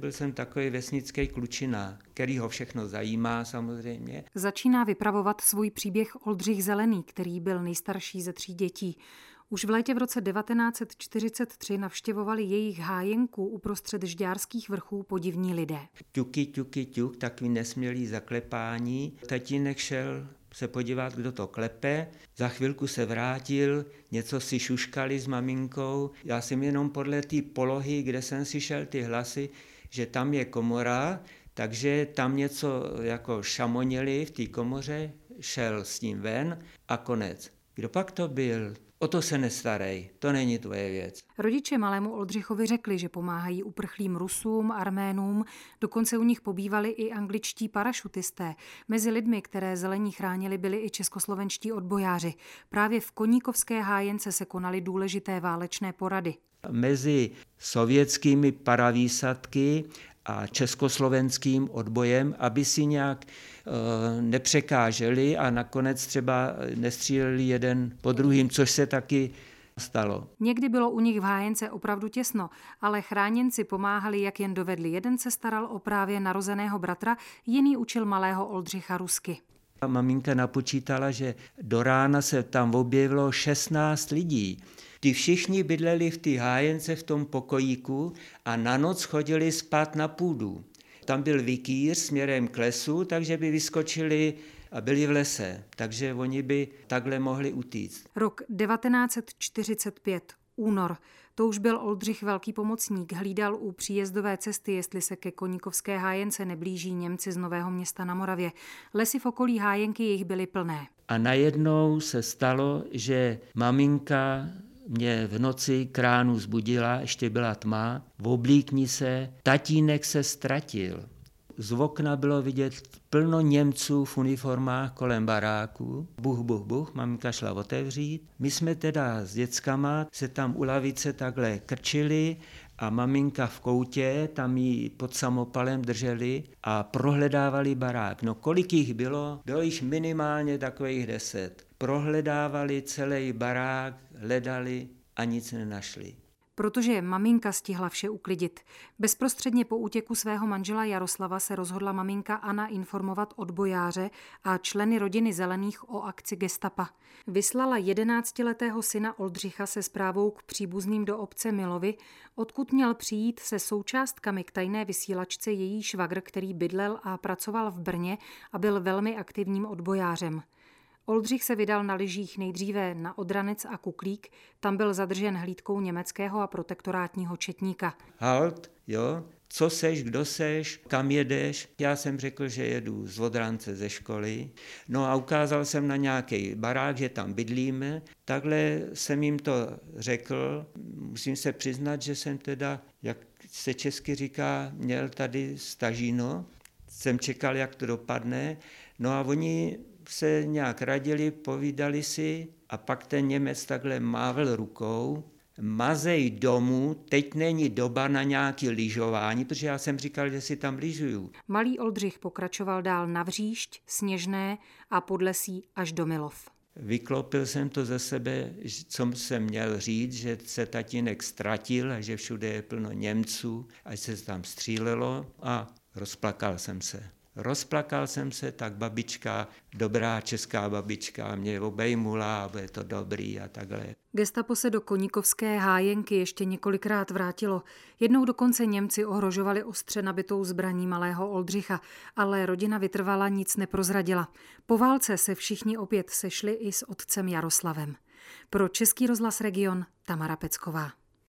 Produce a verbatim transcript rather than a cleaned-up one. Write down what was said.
Byl jsem takový vesnický klučina, který ho všechno zajímá samozřejmě. Začíná vypravovat svůj příběh Oldřich Zelený, který byl nejstarší ze tří dětí. Už v létě v roce devatenáct set čtyřicet tři navštěvovali jejich hájenku uprostřed Žďárských vrchů podivní lidé. Ťuky, ťuky, ťuk, takový nesmělý zaklepání. Tatínek šel se podívat, kdo to klepe. Za chvilku se vrátil, něco si šuškali s maminkou. Já jsem jenom podle té polohy, kde jsem si šel ty hlasy, že tam je komora, takže tam něco jako šamonili v té komoře, šel s ním ven a konec. Kdo pak to byl? O to se nestarej, to není tvoje věc. Rodiče malému Oldřichovi řekli, že pomáhají uprchlým Rusům, Arménům, dokonce u nich pobývali i angličtí parašutisté. Mezi lidmi, které Zelení chránili, byli i českoslovenští odbojáři. Právě v Koníkovské hájence se konaly důležité válečné porady. Mezi sovětskými paravýsadky a československým odbojem, aby si nějak e, nepřekáželi a nakonec třeba nestříleli jeden po druhým, což se taky stalo. Někdy bylo u nich v hájence opravdu těsno, ale chráněnci pomáhali, jak jen dovedli. Jeden se staral o právě narozeného bratra, jiný učil malého Oldřicha rusky. A maminka napočítala, že do rána se tam objevilo šestnáct lidí. Ty všichni bydleli v té hájence v tom pokojíku a na noc chodili spát na půdu. Tam byl vikýr směrem k lesu, takže by vyskočili a byli v lese, takže oni by takhle mohli utíct. Rok devatenáct set čtyřicet pět, únor. To už byl Oldřich velký pomocník. Hlídal u příjezdové cesty, jestli se ke Koníkovské hájence neblíží Němci z Nového Města na Moravě. Lesy v okolí hájenky jich byly plné. A najednou se stalo, že maminka mě v noci k ránu zbudila, ještě byla tma, oblíkni se, tatínek se ztratil. Z okna bylo vidět plno Němců v uniformách kolem baráku. Buch, buch, buch, maminka šla otevřít. My jsme teda s dětskama se tam u lavice takhle krčili a maminka v koutě, tam ji pod samopalem drželi a prohledávali barák. No kolik jich bylo? Bylo jich minimálně takových deset. Prohledávali celý barák, hledali a nic nenašli. Protože maminka stihla vše uklidit. Bezprostředně po útěku svého manžela Jaroslava se rozhodla maminka Anna informovat odbojáře a členy rodiny Zelených o akci gestapa. Vyslala jedenáctiletého syna Oldřicha se zprávou k příbuzným do obce Milovy, odkud měl přijít se součástkami k tajné vysílačce její švagr, který bydlel a pracoval v Brně a byl velmi aktivním odbojářem. Oldřich se vydal na lyžích nejdříve na Odranec a Kuklík, tam byl zadržen hlídkou německého a protektorátního četníka. Halt, jo, co seš, kdo seš, kam jedeš? Já jsem řekl, že jedu z Odrance ze školy. No a ukázal jsem na nějaký barák, že tam bydlíme. Takhle jsem jim to řekl. Musím se přiznat, že jsem teda, jak se česky říká, měl tady stažíno. Jsem čekal, jak to dopadne. No a oni se nějak radili, povídali si a pak ten Němec takhle mávl rukou. Mazej domů, teď není doba na nějaké lyžování, protože já jsem říkal, že si tam lyžuju. Malý Oldřich pokračoval dál na Vříšť, Sněžné a Podlesí až do Milov. Vyklopil jsem to ze sebe, co jsem měl říct, že se tatínek ztratil a že všude je plno Němců, až se tam střílelo a rozplakal jsem se. Rozplakal jsem se, tak babička, dobrá česká babička, mě obejmula a bude to dobrý a takhle. Gestapo se do Koníkovské hájenky ještě několikrát vrátilo. Jednou dokonce Němci ohrožovali ostře nabitou zbraní malého Oldřicha, ale rodina vytrvala, nic neprozradila. Po válce se všichni opět sešli i s otcem Jaroslavem. Pro Český rozhlas Region Tamara Pecková.